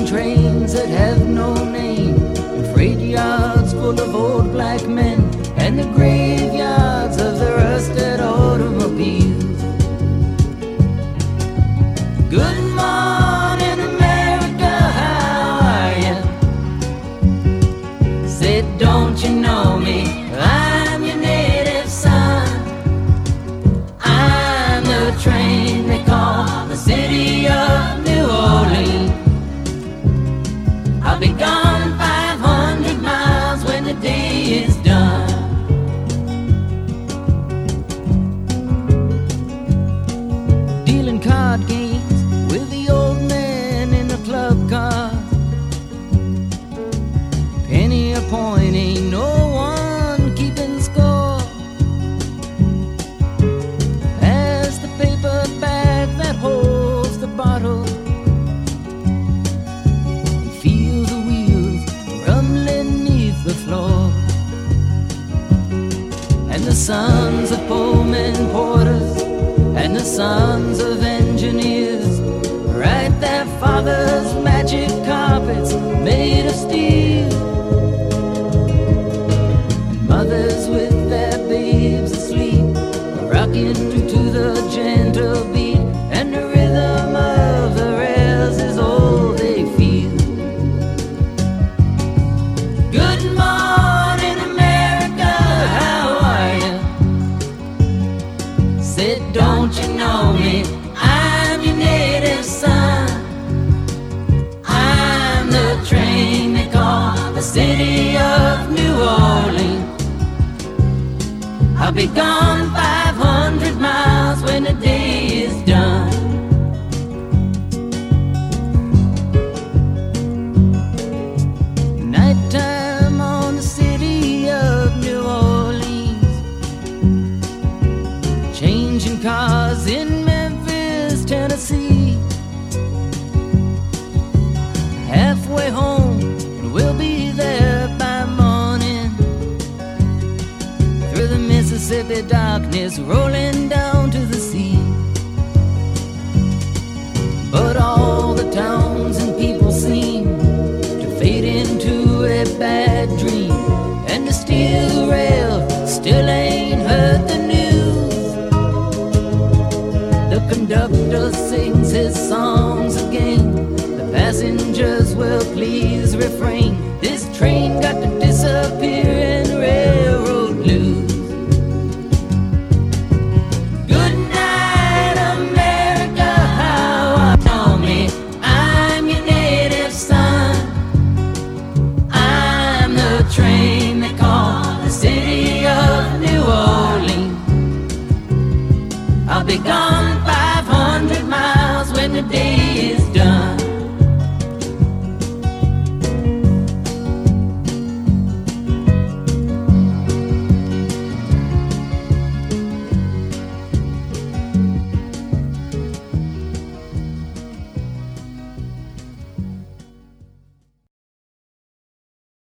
trains that have no name, and freight yards full of old black men, and the graveyards of the rusted automobiles. Good morning, America, how are you? Said, don't you know me? I'm your native son. I'm the train they call the city of New Orleans. I'll be gone 500 miles when the day is done. Dealing card games with the old man in the club car. Penny a point, ain't no one keeping score. As the paper bag that holds the bottle, feel the wheels rumbling neath the floor. And the sons of Pullman porters and the sons of engineers write their fathers' magic carpets made of steel. And mothers with their babes asleep rocking to the gentle beat, and the rhythm of the rails is all they feel. Good morning, America, how are you? Said, don't you know me? I'm your native son. I'm the train they call the city of New Orleans. I'll be gone 500 miles when the day is done. Nighttime on the city of New Orleans, changing cars in Memphis, Tennessee. Halfway home, and we'll be there by morning. Through the Mississippi darkness, rolling down to the sea. But all the towns and people seem to fade into a bad dream, and the steel rail still ain't heard the news. The conductor sings his songs again. The passengers will please refrain. This train got to